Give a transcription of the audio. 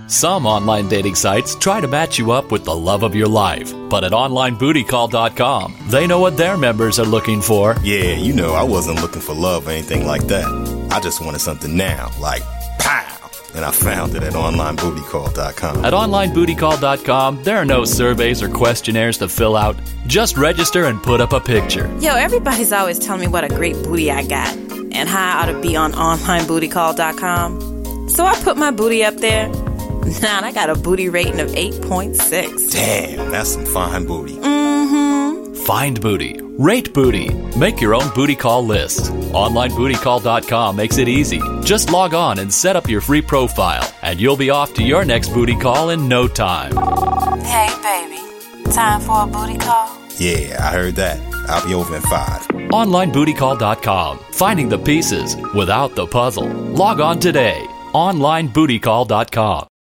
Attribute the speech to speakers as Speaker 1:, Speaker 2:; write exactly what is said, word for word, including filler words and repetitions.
Speaker 1: Some online dating sites try to match you up with the love of your life. But at online booty call dot com, they know what their members are looking for.
Speaker 2: Yeah, you know, I wasn't looking for love or anything like that. I just wanted something now, like pow! And I found it at online booty call dot com.
Speaker 1: At online booty call dot com, there are no surveys or questionnaires to fill out. Just register and put up a picture.
Speaker 3: Yo, everybody's always telling me what a great booty I got and how I ought to be on online booty call dot com. So I put my booty up there. Now I got a booty rating of eight point six.
Speaker 2: Damn, that's some fine booty.
Speaker 3: Mm-hmm.
Speaker 1: Find booty. Rate booty. Make your own booty call list. online booty call dot com makes it easy. Just log on and set up your free profile, and you'll be off to your next booty call in no time.
Speaker 3: Hey, baby. Time for a booty call?
Speaker 2: Yeah, I heard that. I'll be over in five.
Speaker 1: online booty call dot com. Finding the pieces without the puzzle. Log on today. online booty call dot com.